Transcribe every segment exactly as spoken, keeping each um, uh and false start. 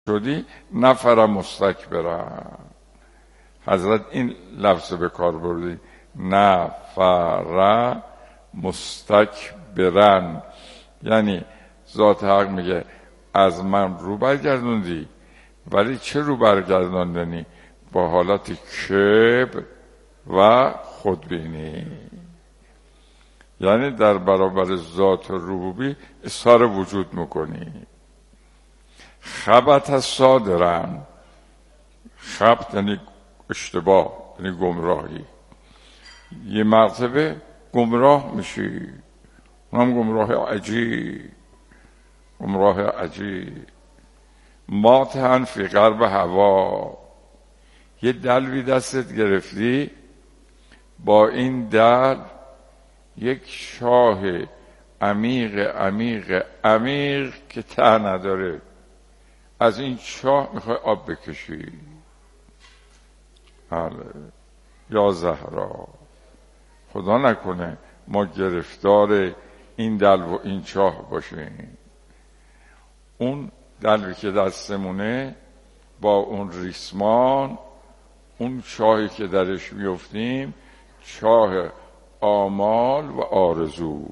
شدی نفر مستکبرن. حضرت این لفظ به کار بردی، نفر مستکبرن، یعنی ذات حق میگه از من رو برگردوندی، ولی چه رو برگرداندنی؟ با حالت کبر و خودبینی، یعنی در برابر ذات ربوبی اظهار وجود میکنی. خبط صادرن، خبط یعنی اشتباه، یعنی گمراهی. یه مرتبه گمراه میشی، اونم گمراه عجیب، گمراه عجیب. ماتحن فی قرب هوا، یه دلوی دستت گرفتی، با این دل یک شاه عمیق عمیق عمیق که ته نداره، از این چاه میخوای آب بکشی. بله یا زهرا، خدا نکنه ما گرفتار این دلو و این چاه باشیم. اون دلوی که دستمونه با اون ریسمان، اون چاهی که درش میفتیم چاه آمال و آرزو.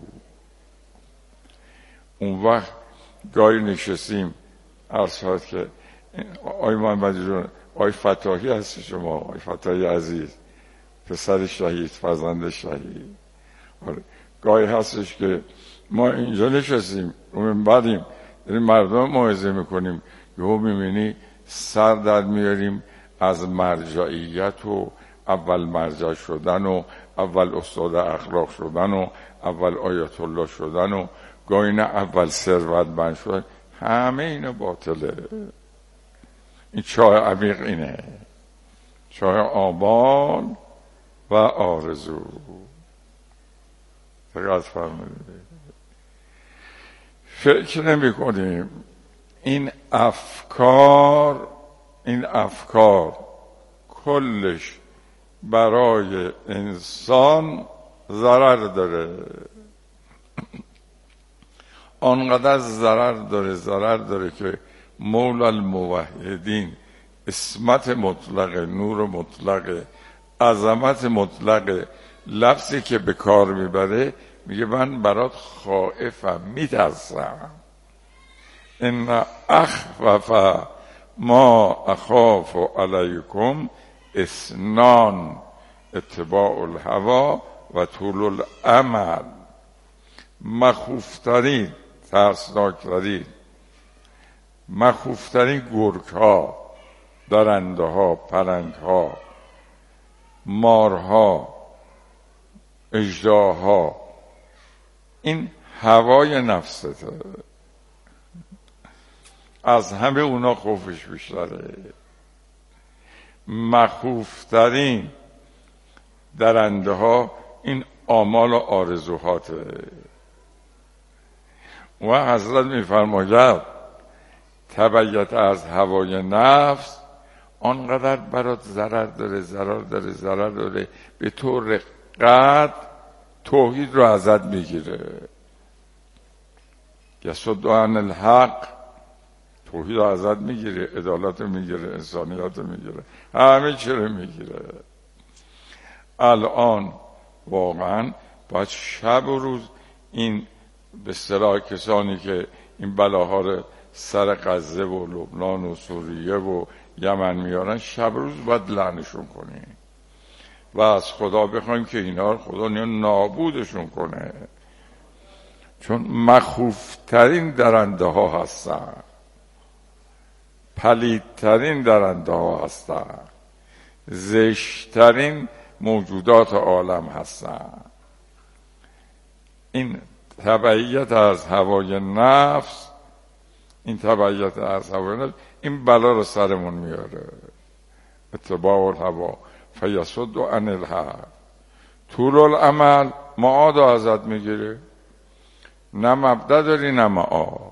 اون وقت گاهی نشستیم عرض که آی محمدی جون، آی فتاحی هستی شما، آی فتاحی عزیز، پسر شهید، فرزند شهید. گاهی هستش که ما اینجا نشستیم و من بعدیم داریم مردم موعظه میکنیم، یهو میبینی سر در میاریم از مرجعیت و اول مرجع شدن و اول استاد اخلاق شدن و اول آیت الله شدن و گاهی نه اول ثروتمند شدن. همه اینا باطله. این چاه عمیق اینه، چاه آمال و آرزو. دقیق فرمودید. فکر نمی کنیم این افکار این افکار کلش برای انسان ضرر داره، آنقدر ضرر داره ضرر داره که مولا الموحدین، اسمت مطلق، نور مطلق، عظمت مطلق، لفظی که به کار میبره میگه من برات خائفم، میترسم. ان اخوف ما اخاف علیکم اثنان، اتباع الهوا و طول الامل. مخوفترین، ترسناکترین، مخوفترین گرگ ها، درنده ها، پلنگ ها، مارها، اژدها، این هوای نفسته. از همه اونا خوفش بیشتره. مخوفترین درنده ها این آمال و آرزوهاته. و حضرت میفرماید تبعیت از هوای نفس آنقدر برات ضرر داره ضرر داره ضرر داره به طور قطع توحید رو ازت میگیره. یصد عن الحق، توحید رو ازت میگیره، عدالت رو میگیره، انسانیت رو میگیره، همه چی رو میگیره. الان واقعا باید شب و روز این به اصطلاح کسانی که این بلاها رو سر غزه و لبنان و سوریه و یمن میارن، شب و روز باید لعنشون کنیم و از خدا بخوایم که اینا خدا نابودشون کنه، چون مخوفترین درنده ها هستن، پلیدترین درنده ها هستن، زشترین موجودات عالم هستن. این تبعیت از هوای نفس، این تبعیت از هوای نفس این بلا رو سرمون میاره. اتباع الهوا فیصد عن الحق. طول الامل معاد ازت میگیره، نه مبدا داری نه معاد.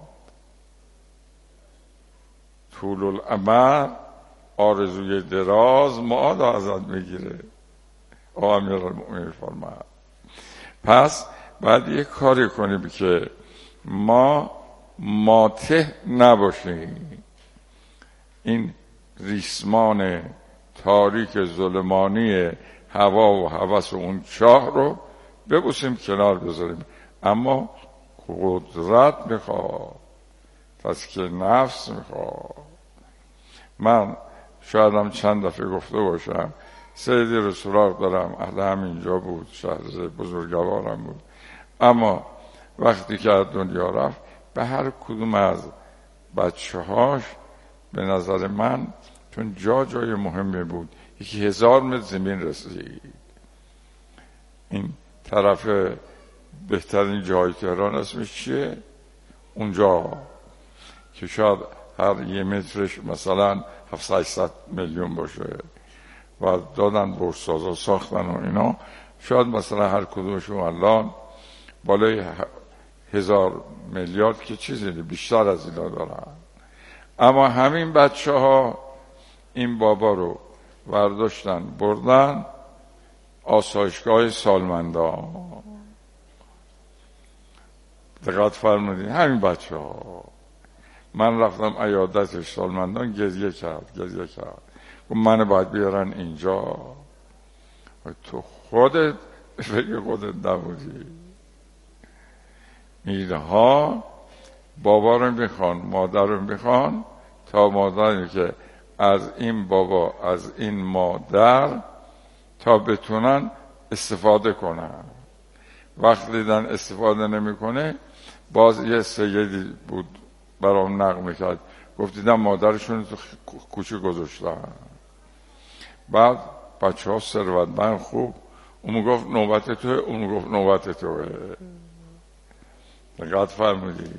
طول الامل آرزوی دراز معاد ازت میگیره. آقا امیرالمؤمنین فرمود پس باید یک کاری کنیم که ما ماته نباشیم. این ریسمان تاریک ظلمانی هوا و هوس اون چاه رو ببوسیم کنار بذاریم. اما قدرت میخواد، تزکیه نفس میخواد. من شایدم چند دفعه گفته باشم، سیدی رو سراغ دارم، اهل همینجا بود، شهر بزرگوارم بود، اما وقتی که از دنیا رفت به هر کدوم از بچه هاش به نظر من، چون جا جای مهمی بود، یکی هزار متر زمین رسید. این طرف بهترین جای تهران اسمش چیه؟ اونجا که شاید هر یه مترش مثلا هفتصد هشتصد میلیون باشه و دادن بورسازا ساختن و اینا، شاید مثلا هر کدومشون الان بالای هزار میلیارد که چیزی بیشتر از اینا دارن. اما همین بچه ها این بابا رو برداشتن بردن آسایشگاه سالمندان. دقت فرمودین؟ همین بچه ها. من رفتم عیادتش، سالمندان گریه کرد گریه کرد گفت من باید بیارن اینجا. تو خودت فکر خودت نبودی. اینها بابا رو میخوان، مادر رو میخوان، تا مادری که از این بابا از این مادر تا بتونن استفاده کنن. وقتی دیدن استفاده نمیکنه، باز یه سیدی بود برام نقل کرد، گفت دیدم مادرشون تو کوچه گذاشتن. بعد بچه ها ثروتمند خوب، اون گفت نوبت توه، اون گفت نوبت توه. دقت فرمودی؟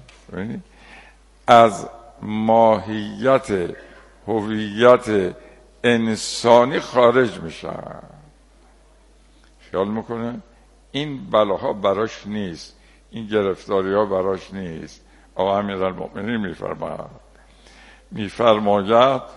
از ماهیت هویت انسانی خارج میشن. خیال میکنه این بلاها براش نیست، این گرفتاری ها براش نیست. آقا امیرالمؤمنین میفرماید میفرماید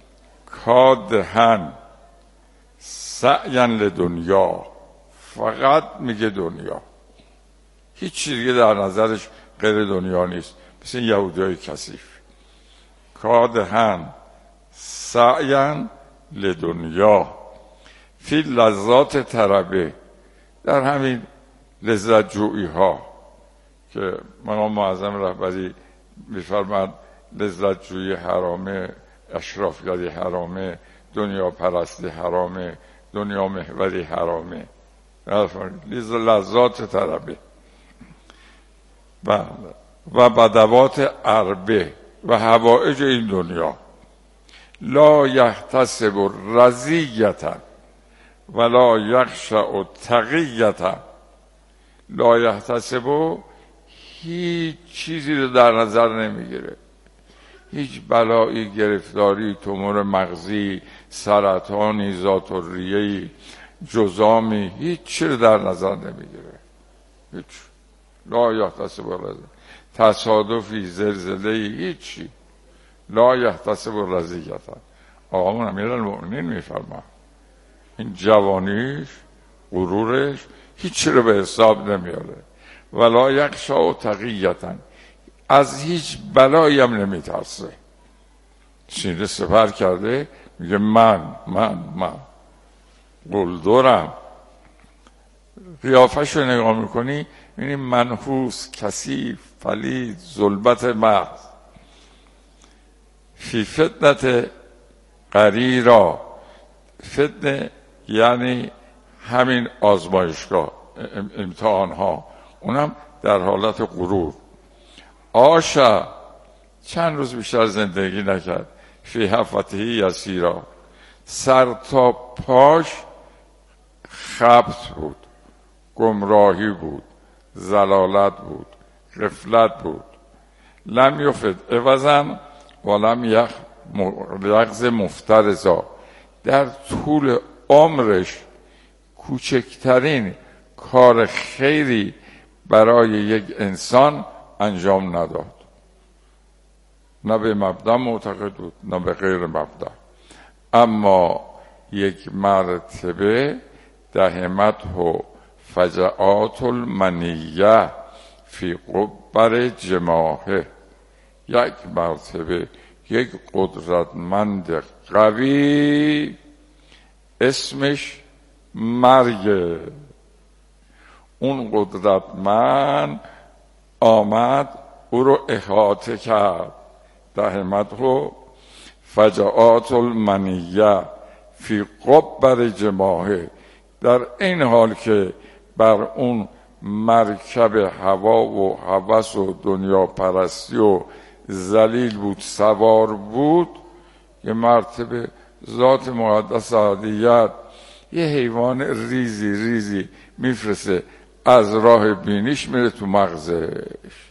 کادهن سعین لدنیا، فقط میگه دنیا، هیچ چیزی در نظرش غیر دنیا نیست. مثل یهودیای کثیف، کادهن سعین لدنیا فی لذات طربه، در همین لذت جویی ها که مقام معظم رهبری میفرماد لذت جویی حرامه، اشرافگری حرامه، دنیا پرستی حرامه، دنیا محوری حرامه، لذات طربه و و بدوات اربه و حوائج این دنیا. لا یحتسب رزیتا ولا یخشع تقیتا. لا یحتسب هیچ چیزی رو در نظر نمیگیره، هیچ بلایی، گرفتاری، تومور مغزی، سرطانی، ذات‌الریه‌ای، جزامی، هیچ چیزی رو در نظر نمیگیره. هیچ. لا یحتسب رزیتا، تصادفی، زلزله‌ای، هیچی. لا یحتسب رزیتا. آقامون امیرالمؤمنین میفرما این جوانیش، غرورش هیچی رو به حساب نمیاره. ولا یخشع تقیتا، از هیچ بلایی هم نمیترسه. سینه سپر کرده میگه من من من قلدرم. قیافش رو نگاه میکنی یعنی منحوس، کثیف، پلید، ظلمت محض. فی فتنت قریرا، فتنه یعنی همین آزمایشگاه، امتحان ها، اونم در حالت غرور. آشا، چند روز بیشتر زندگی نکرد. فی حفتهی یسیرا، سر تا پاش خبط بود، گمراهی بود، ضلالت بود، غفلت بود. لم یفد عوضا ولم یغز مفترضا، در طول عمرش کوچکترین کار خیری برای یک انسان انجام نداد. نه به مبدا معتقد بود نه به غیر مبدا. اما یک مرتبه دهمته فجعات المنیه فی قبر جماحه، یک مرتبه یک قدرتمند قوی اسمش مرگه. اون قدرتمند آمد او رو احاطه کرد. دهمته فجعات المنیه فی قبر جماهه. در این حال که بر اون مرکب هوا و هوس و دنیا پرستی و ذلیل بود سوار بود، یه مرتبه ذات مقدس عالیت یه حیوان ریزی ریزی میفرسته از راه بینیش میره تو مغزش.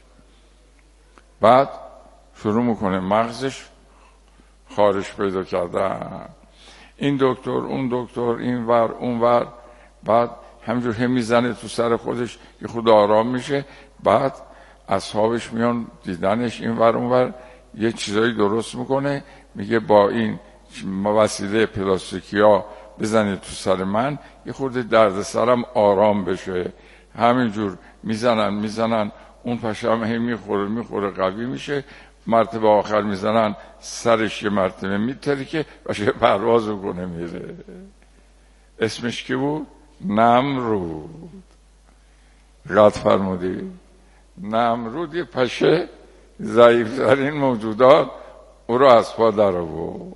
بعد شروع میکنه مغزش خارش پیدا کردن، این دکتر اون دکتر این ور اون ور. بعد همینجور هم میزنه تو سر خودش که خود آرام میشه. بعد اصحابش میان دیدنش این ور اون ور، یه چیزایی درست میکنه، میگه با این وسیله پلاستیکی ها بزنید تو سر من یه خورده درد سرم آرام بشه. همینجور میزنن میزنن اون پشم هم میخوره میخوره قوی میشه. مرتبه آخر میزنن سرش یه مرتبه میترکه و شه پرواز کنه میره. اسمش کی بود؟ نمرود. قد فرمودی نمرود یه پشه ضعیفترین موجودات او رو از پا در آورد.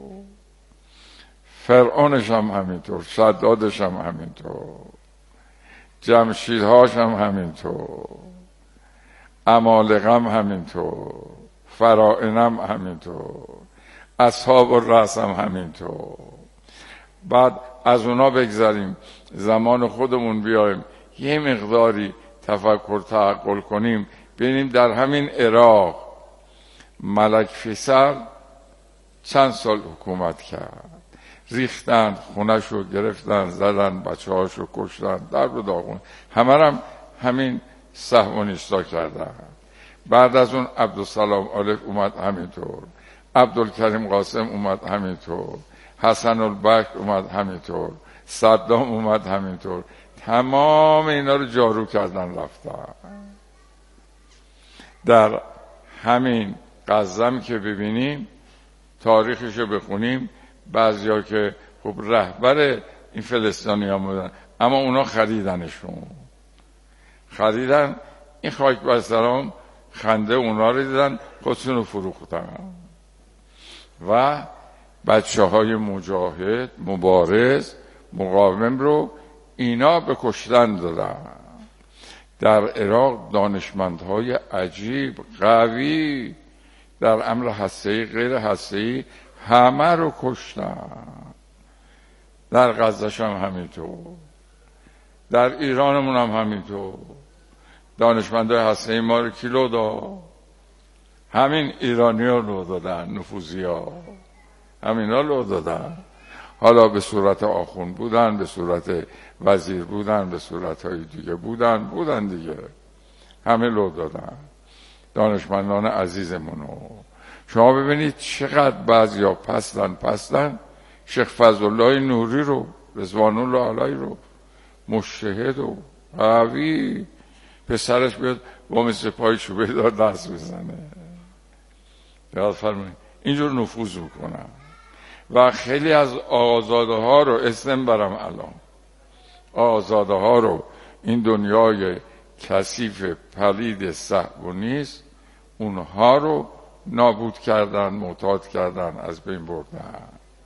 فرعونش هم همینطور، شدادش هم همینطور، جمشیدهاش هم همینطور، عمالقه هم همینطور، فرائنم همینطور، اصحاب الرأس هم همینطور. بعد از اونا بگذاریم زمان خودمون بیایم یه مقداری تفکر تعقل کنیم، ببینیم در همین عراق ملک فیصل چند سال حکومت کرد. ریختن خونه‌شو گرفتن زدن بچه هاشو کشتن در رو داغون، همه هم همین صهیونیستا کردن. بعد از اون عبدالسلام آلف اومد همینطور، عبدالکریم قاسم اومد همینطور، حسن البکر اومد همینطور، صدام اومد همینطور. تمام اینا رو جارو کردن رفتن. در همین غزم که ببینیم تاریخشو بخونیم، بعضیا که خب رهبر این فلسطینی ها بودن اما اونا خریدنشون، خریدن این خاک بستران خنده اونا رو دیدن خودشون رو فروختن و بچه های مجاهد مبارز مقاوم رو اینا به کشتن دادن. در عراق دانشمندهای عجیب قوی در امر هسته‌ای غیر هسته‌ای همه رو کشتن. در غزه‌ش هم همینطور، در ایرانمون هم همینطور. دانشمندهای هسته‌ای ما رو کی لو داد؟ همین ایرانی ها لو دادن، نفوذی ها همین ها لو دادن. حالا به صورت آخوند بودن، به صورت وزیر بودن، به صورت های دیگه بودن بودن دیگه، همه لو دادن دانشمندان عزیزمونو. شما ببینید چقدر بعضیا پستن پستن. شیخ فضلالله نوری رو، رضوان الله علیه رو، مجتهد و قوی، پسرش بیاد با مثل پای چوبه دار دست بزنه. یاد فرمایید اینجور نفوذ میکنن. و خیلی از آزاده ها رو اسم برم الان، آزاده ها رو این دنیای کثیف پلید صهیونیست اونها رو نابود کردن، معتاد کردن، از بین بردن.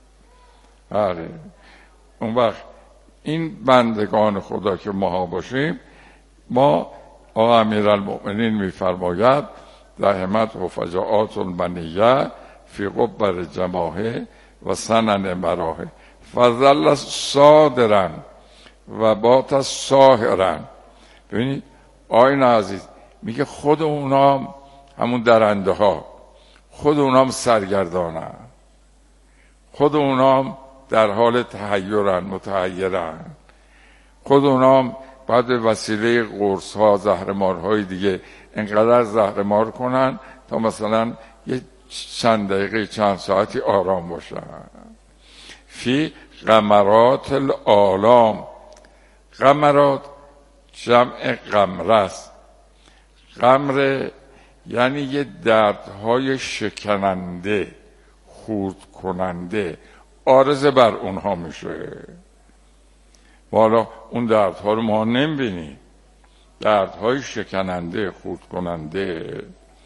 آره اون وقت این بندگان خدا که ماها باشیم، ما آقا امیرالمؤمنین میفرماید دهمت و فجاعات المنیه فی قبر جماهه و سنن مراه فظل صادرن و بات ساهرن. ببینید آیین عزیز میگه خود اونا همون درنده ها، خود اونا هم سرگردانن، خود اونا هم در حال تحیرن، متحیرن، خود اونا هم بعد به وسیله قرص ها زهرمارهای دیگه انقدر زهرمار کنن تا مثلا یه چند دقیقه چند ساعتی آرام باشن. فی غمرات العالم، غمرات جمع غمره است. غمره یعنی یه دردهای شکننده، خورد کننده عارضه بر اونها میشه. حالا اون دردها رو ما نمیبینیم، دردهای شکننده، خورد کننده.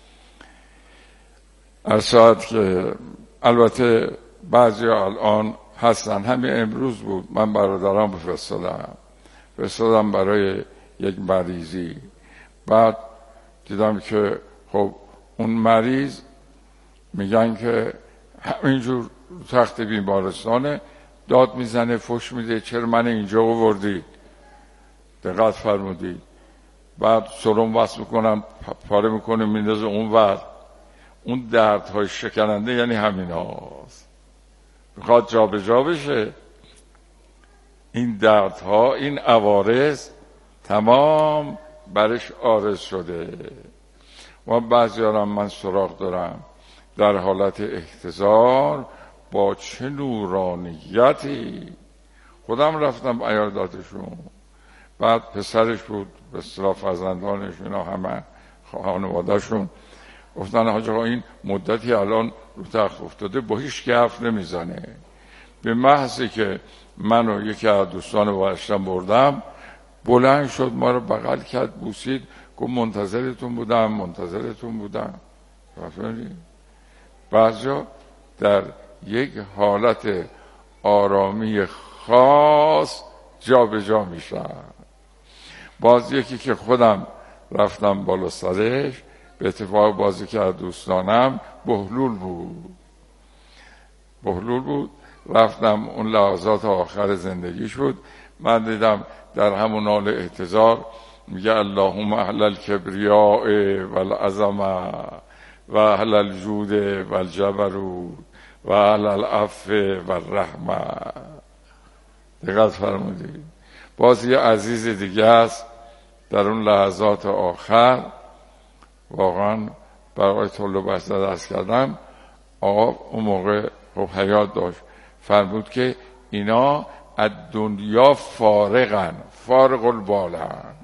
ارشاد که البته بعضی الان هستن، همین امروز بود من برادرام بفرستادم فرستادم برای یک مریضی، بعد دیدم که خب اون مریض میگن که همینجور تخت بیمارستانه، داد میزنه، فش میده، چرا من اینجا آوردی؟ دقت فرمودید؟ بعد سرم وصل میکنم، پاره میکنه، میندازه اون ور. اون دردهای شکننده یعنی همین هاست، میخواد جا به جا بشه. این دردها، این عوارض تمام برش عارض شده. و بعضی هم من سراغ دارم در حالت احتضار با چه نورانیتی، خودم رفتم عیاداتشون، بعد پسرش بود، به اصطلاح فرزندانش، اینا همه خانوادهشون گفتن حاج آقا این مدتی الان رو تخت افتاده، با هیچ که حرف نمیزنه. به محضی که من و یکی از دوستان واشتم بردم، بلند شد، ما رو بغل کرد، بوسید، گفت منتظرتون بودم منتظرتون بودم. بعضیا در یک حالت آرامی خاص جا به جا میشن. باز یکی که خودم رفتم بالا سرش، به اتفاق بازی که از دوستانم بهلول بود بهلول بود رفتم، اون لحظات آخر زندگیش بود. من دیدم در همون حال احتضار میگه اللهم اهل الکبریاء والعظمه و اهل الجود والجبروت و اهل العفو والرحمه. دقت فرمودید؟ باز یه عزیز دیگه است در اون لحظات آخر، واقعا برای طول بحث درست کردم، آقا اون موقع خب حیات داشت، فرمود که اینا از دنیا فارغن، فارغ البالن،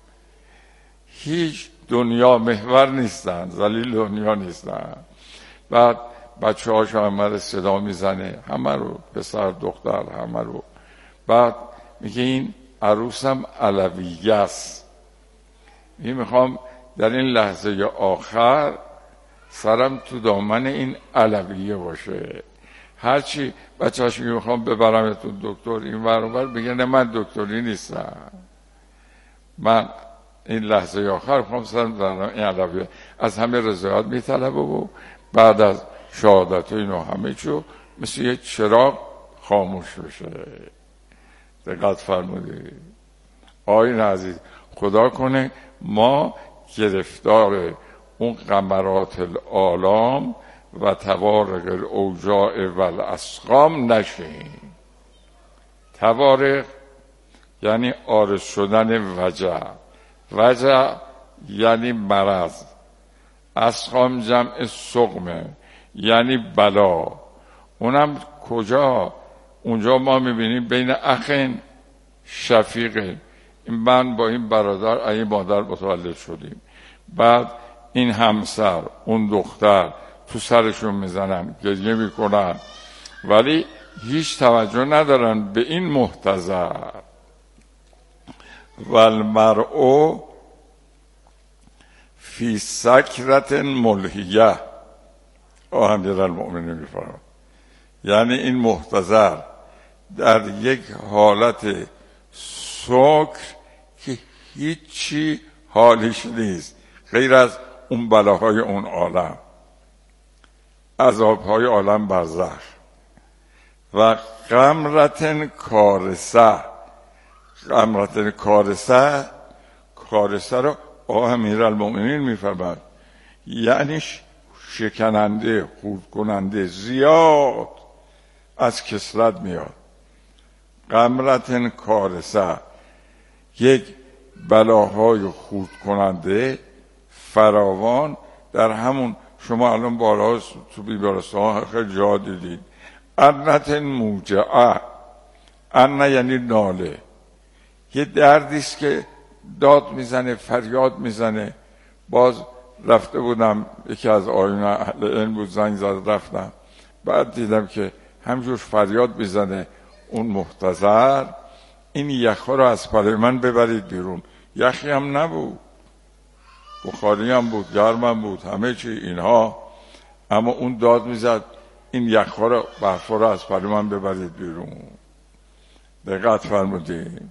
هیچ دنیا محور نیستن، ذلیل دنیا نیستن. بعد بچه هاش همه صدا میزنه، همه رو، پسر دختر همه رو. بعد میگه این عروسم علویه است، این میخوام در این لحظه آخر سرم تو دامن این علویه باشه. هرچی بچه هاش میخوام ببرمتون دکتر این ور اون ور، بگه نه من دکتری نیستم، من این لحظه آخر میخوام سرم در این علویه. از همه رضایت میطلبه و بعد از شهادت و اینو همه چو مثل یه چراغ خاموش بشه. دقت فرمودید؟ آیین عزیز، خدا کنه ما گرفتار اون قمرات العالم و توارق الاوجاع و الاسقام نشیم. توارق یعنی عارض شدن وجع، وجع یعنی مرض، اسقام جمع سقمه یعنی بلا. اونم کجا؟ اونجا ما میبینیم بین اخین شفیقه، من با این برادر این مادر متولد شدیم، بعد این همسر اون دختر تو سرشون میزنن، گریه میکنن، ولی هیچ توجه ندارن به این محتضر. والمرء فی سکرت ملهیه، امیرالمؤمنین میفرماید، یعنی این محتضر در یک حالت سکر که هیچی حالیش نیست غیر از اون بلاهای اون عالم، عذابهای عالم برزخ. و غمرتن کارثه، غمرتن کارثه، کارثه رو آقا امیرالمؤمنین میفرماید یعنی شکننده، خورد کننده، زیاد از کثرت میاد. غمرتن کارثه، یک بلاهای خورد کننده فراوان در همون، شما الان بالا تو بیمارستان خیلی جا دیدید. ارنتن موجعه، ارنه یعنی ناله، یه دردیست که داد میزنه، فریاد میزنه. باز رفته بودم، یکی از آیون اهل علم بود، زنگ زد رفتم، بعد دیدم که همجور فریاد بزنه اون محتضر این یخها رو از پاره من ببرید بیرون. یخی هم نبود، بخاری هم بود، گرم هم بود، همه چی اینها، اما اون داد میزد این یخها رو برفا رو از پاره من ببرید بیرون. دقت فرمودید.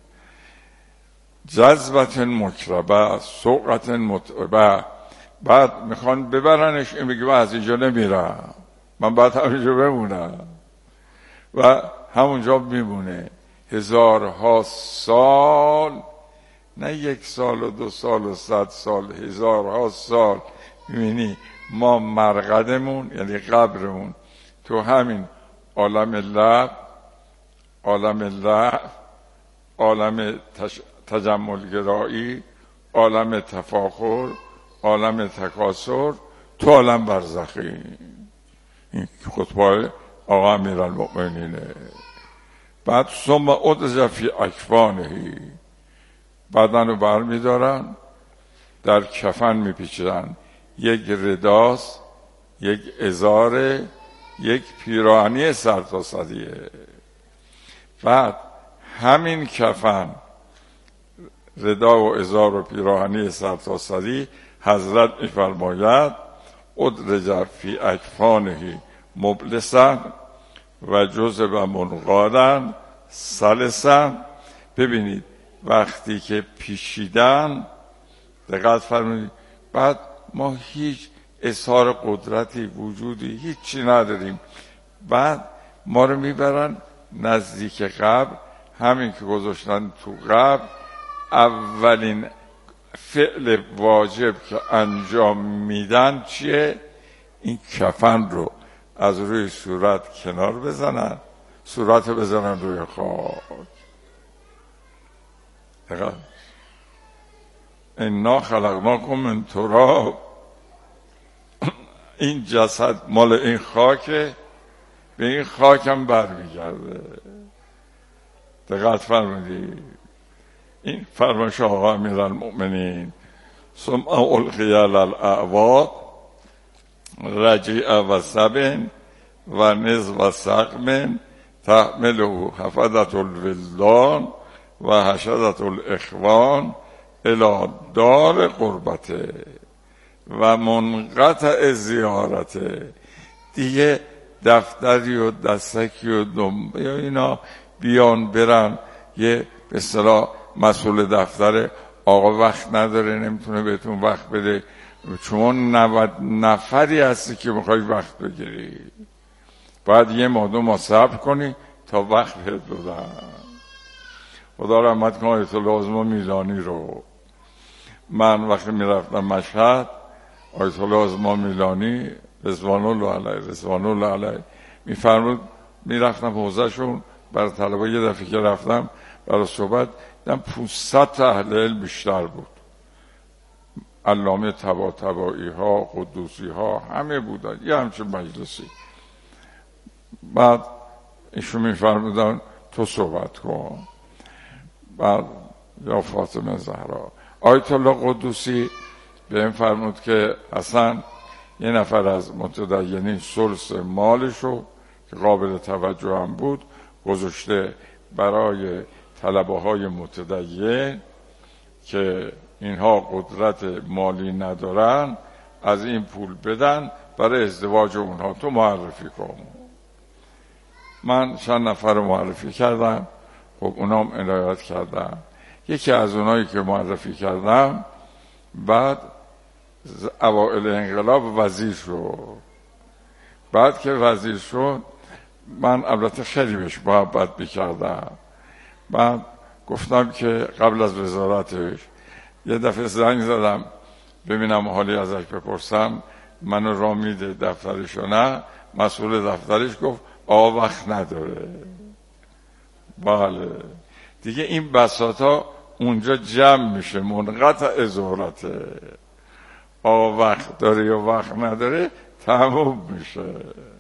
جذبت مکربه، سوقت متعبه. بعد میخوان ببرنش، این میگه من از اینجا نمیرم، من باید همینجا بمونم و همونجا میمونه هزارها سال، نه یک سال و دو سال و صد سال، هزارها سال. میبینی ما مرقدمون یعنی قبرمون تو همین عالم لب، عالم لب، عالم تش... تجملگرایی، عالم تفاخر، عالم تکاسر، تو عالم برزخی. این خطبه آقا امیرالمؤمنینه. بعد ثم ادرج فی اکفانه، بدن رو بر میدارن در کفن میپیچن، یک رداست، یک ازاره، یک پیراهنی سرتاسریه. بعد همین کفن، ردا و ازار و پیراهنی سرتاسری، حضرت میفرماید ادرج فی اکفانه مبلسا و جزب منقادن سلسا. ببینید وقتی که پیشیدن، دقت فرمایید، بعد ما هیچ اظهار قدرتی وجودی هیچی نداریم، بعد ما رو میبرن نزدیک قبر، همین که گذاشتن تو قبر، اولین فعل واجب که انجام میدن چیه؟ این کفن رو از روی صورت کنار بزنن، صورت بزنن روی خاک. دقیقا انا خلقناکم من تراب، این جسد مال این خاکه، به این خاکم برمیگرده. دقت فرمودید. این فرمایش آقا امیرالمؤمنین. ثم القی علی الاعواد رجیع و سبن و نز و سقم تحمله حفظت الولدان و حشدت الاخوان الى دار قربته و منقطع زیارته. دیگه دفتری و دستکی و دنبه یا اینا بیان برن، یه به اصطلاح مسئول دفتر آقا وقت نداره، نمیتونه بهتون وقت بده، چون نود نفری هستی که میخوای وقت بگیری، باید یه ماه دو ماه صبر کنی تا وقت بهت بدن. خدا رحمت کنه آیت الله عظما میلانی رو. من وقتی میرفتم مشهد، آیت الله عظما میلانی رضوان الله علیه رضوان الله علیه میفرمود، میرفتم حوزه شون برای طلبه، یه دفعه که رفتم برای صحبت دیدم پانصد تا اهل علم بیشتر بود، علامه طباطبایی ها، قدوسی ها، همه بودن یه همچین مجلسی. بعد ایشون میفرمودن تو صحبت کن. بعد یا فاطمه زهرا، آیت الله قدوسی به این فرمود که اصلا یه نفر از متدینین ثلث مالشو که قابل توجه هم بود گذاشته برای طلبه های متدین که اینها قدرت مالی ندارن، از این پول بدن برای ازدواج اونها، تو معرفی کن. من چند نفر رو معرفی کردم، خب اونام عنایت کردم. یکی از اونایی که معرفی کردم بعد اوائل انقلاب وزیر شد. بعد که وزیر شد من البته خیلی بهش محبت میکردم. بعد گفتم که قبل از وزارتش یه دفعه زنگ زدم ببینم حالی ازش بپرسم، منو را میده دفترش و نه. مسئول دفترش گفت آقا وقت نداره. بله دیگه این بساطا اونجا جمع میشه، منقطع زهرته. آقا وقت داره یا وقت نداره تموم میشه،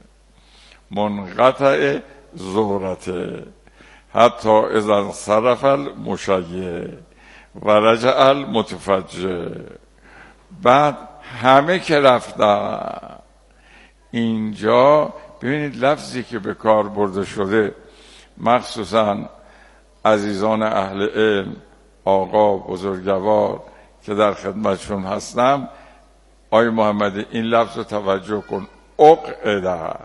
منقطع زهرته. حتی اذا انصرف المشیع و رجع المتفجع. بعد همه که رفتن اینجا ببینید لفظی که به کار برده شده، مخصوصا عزیزان اهل علم، آقا بزرگوار که در خدمتشون هستم، آی محمدی این لفظ رو توجه کن، اقعده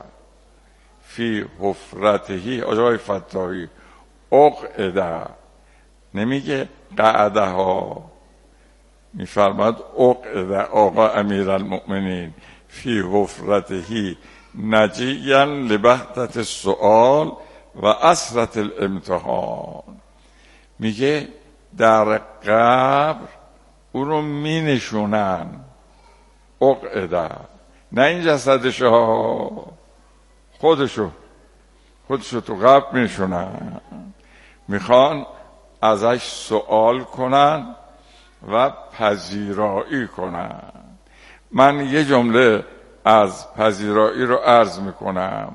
فی حفرتهی. آقای فتاحی اقعده نمیگه قعده ها، میفرماد اقعده آقا امیرالمؤمنین فی حفرتهی نجیا لبهتت السؤال و اسرت الامتحان. میگه در قبر او رو می نشونن، اقعده، نه این جسدش ها، خودشو خودشو تو قبر می نشونن، میخوان ازش سوال کنن و پذیرایی کنن. من یه جمله از پذیرایی رو عرض میکنم،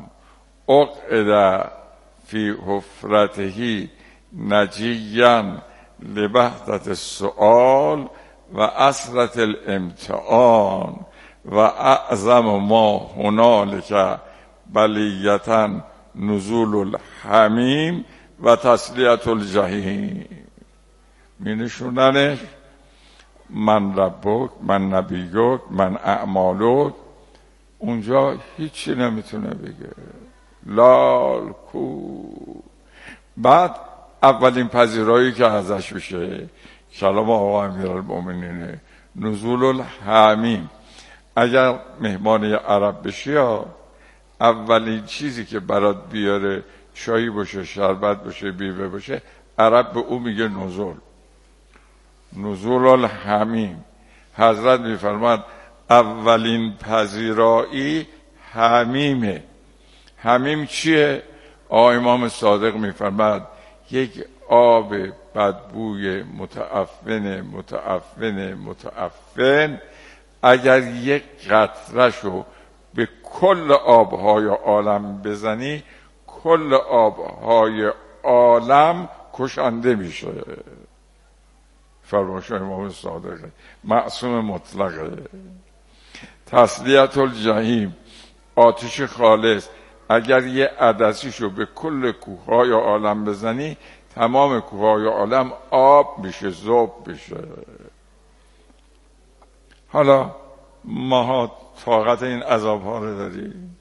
اقعده فی حفرتهی نجیا لبهتت السؤال و اسرت الامتحان و اعظم ما هنالک بلیتا نزول الحمیم و تسلیت الجحیم. می نشوننش من ربک، من نبیک، من اعمالک. اونجا هیچی نمیتونه بگه، لال کو. بعد اولین پذیرایی که ازش میشه کلام آقا امیرالمؤمنین نزول الحمیم. اگر مهمان عرب بشی ها، اولین چیزی که برات بیاره چایی باشه، شربت باشه، بیوه باشه، عرب به او میگه نزول، نزول الحمیم. حضرت میفرماد اولین پذیرایی حمیمه. حمیم چیه؟ آقا امام صادق میفرماد یک آب بدبوی متعفن متعفن متعفن، اگر یک قطره‌شو به کل آبهای عالم بزنی، کل آبهای عالم کشنده میشه. فرمایش امام صادق معصوم مطلقه. تسلیت الجحیم، آتش خالص، اگر یه عدسیشو به کل کوههای عالم بزنی، تمام کوههای عالم آب میشه، ذوب میشه. حالا ماها طاقت این عذابها رو داریم؟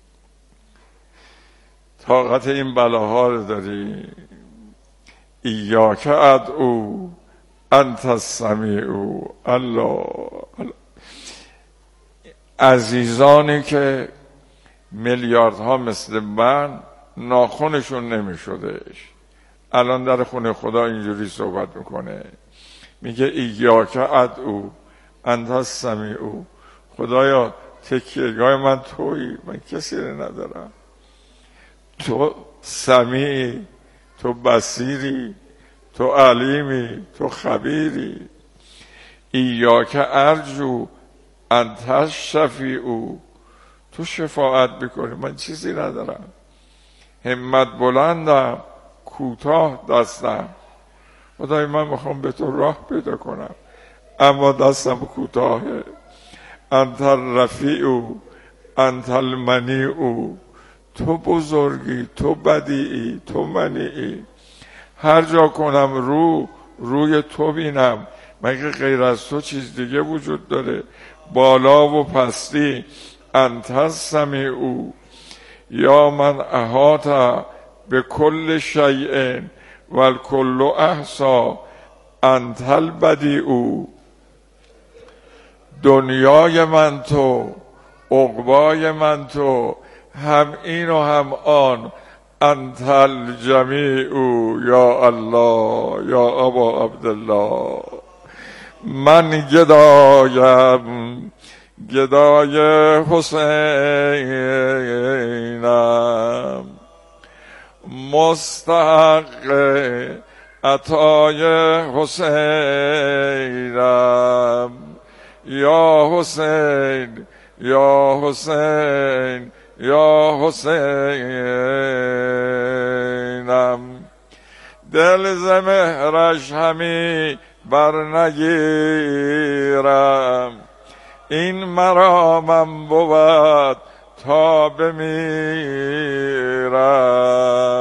طاقت این بلاها رو داریم؟ ایاک ادعو انت السمیع الله. عزیزانی که میلیاردها مثل من ناخونشون نمیشدش، الان در خونه خدا اینجوری صحبت میکنه، میگه ایاک ادعو انت السمیع، خدایا تکیهگاه من تویی، من کسی رو ندارم، تو سمیعی، تو بصیری، تو علیمی، تو خبیری. ایاک ارجو انت الشفیع، تو شفاعت بکنی، من چیزی ندارم، همت بلندم، کوتاه دستم، خدای من میخوام به تو راه پیدا کنم اما دستم کوتاهه. انت الرفیع انت المنیع، تو بزرگی، تو بدیعی، تو منیعی، هر جا کنم رو روی تو بینم، مگه غیر از تو چیز دیگه وجود داره؟ بالا و پستی، انت السمیع، یا من احاط به کل شیء و الکل احصا انت البدیع. دنیای من تو، عقبای من تو، هم این و هم آن، انت الجمیع یا الله یا ابا عبدالله. من گدایم، گدای حسینم، مستحق عطای حسینم. یا حسین یا حسین یا حسینم. دل ز مهرش همی بر نگیرم، این مرامم بود تا بمیرم.